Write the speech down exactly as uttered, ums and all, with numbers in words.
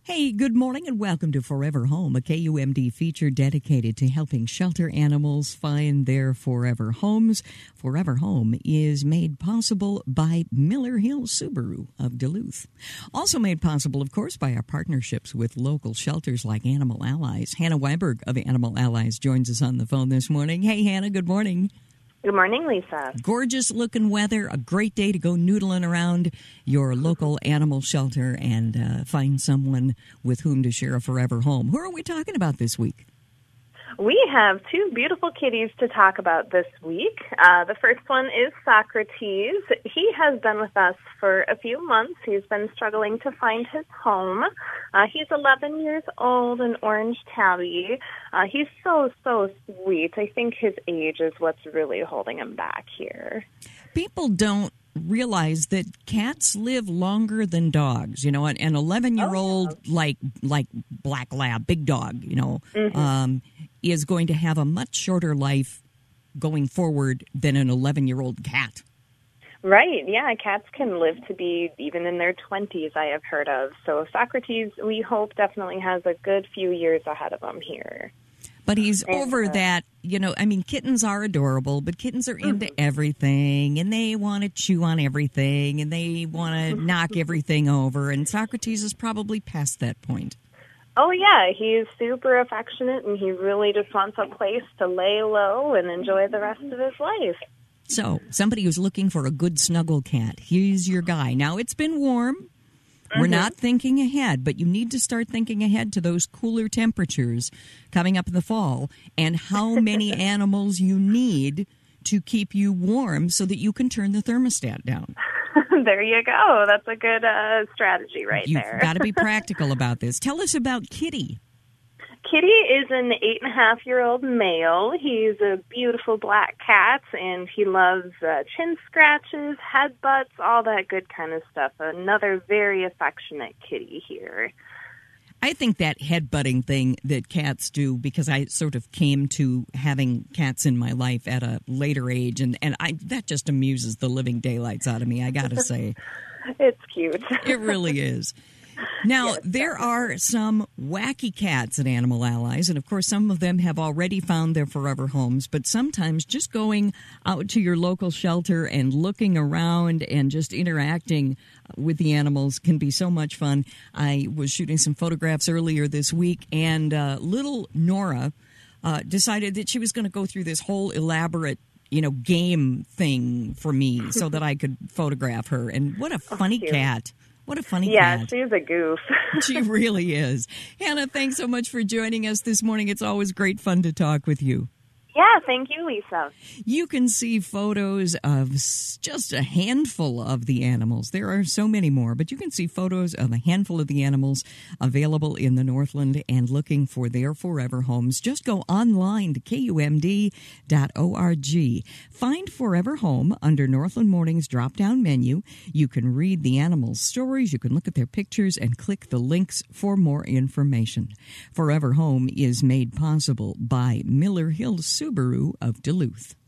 Hey, good morning and welcome to Forever Home, a K U M D feature dedicated to helping shelter animals find their forever homes. Forever Home is made possible by Miller Hill Subaru of Duluth. Also made possible, of course, by our partnerships with local shelters like Animal Allies. Hannah Weiberg of Animal Allies joins us on the phone this morning. Hey, Hannah, good morning. Good morning, Lisa. Gorgeous looking weather, a great day to go noodling around your local animal shelter and uh, find someone with whom to share a forever home. Who are we talking about this week? We have two beautiful kitties to talk about this week. Uh, the first one is Socrates. He has been with us for a few months. He's been struggling to find his home. Uh, he's eleven years old, an orange tabby. Uh, he's so, so sweet. I think his age is what's really holding him back here. People don't realize that cats live longer than dogs. You know, an eleven-year-old oh, yeah. like like black lab, big dog, you know, mm-hmm. um, is going to have a much shorter life going forward than an eleven-year-old cat. Right, yeah, cats can live to be even in their twenties, I have heard of. So Socrates, we hope, definitely has a good few years ahead of him here. But he's and, over uh, that, you know, I mean, kittens are adorable, but kittens are into mm-hmm. everything, and they want to chew on everything, and they want to knock everything over, and Socrates is probably past that point. Oh, yeah, he's super affectionate, and he really just wants a place to lay low and enjoy the rest of his life. So, somebody who's looking for a good snuggle cat, he's your guy. Now, it's been warm. Mm-hmm. We're not thinking ahead, but you need to start thinking ahead to those cooler temperatures coming up in the fall and how many animals you need to keep you warm so that you can turn the thermostat down. There you go. That's a good uh, strategy right You've there. You've got to be practical about this. Tell us about Kitty. Kitty is an eight-and-a-half-year-old male. He's a beautiful black cat, and he loves uh, chin scratches, headbutts, all that good kind of stuff. Another very affectionate kitty here. I think that headbutting thing that cats do, because I sort of came to having cats in my life at a later age, and, and I that just amuses the living daylights out of me, I got to say. It's cute. It really is. Now, yes, there are some wacky cats at Animal Allies, and of course some of them have already found their forever homes, but sometimes just going out to your local shelter and looking around and just interacting with the animals can be so much fun. I was shooting some photographs earlier this week, and uh, little Nora uh, decided that she was going to go through this whole elaborate you know, game thing for me so that I could photograph her, and what a funny oh, cat. What a funny yeah, cat. Yeah, she's a goof. She really is. Hannah, thanks so much for joining us this morning. It's always great fun to talk with you. Yeah, thank you, Lisa. You can see photos of just a handful of the animals. There are so many more, but you can see photos of a handful of the animals available in the Northland and looking for their forever homes. Just go online to K U M D dot org. Find Forever Home under Northland Morning's drop-down menu. You can read the animals' stories, you can look at their pictures, and click the links for more information. Forever Home is made possible by Miller Hill Subaru of Duluth.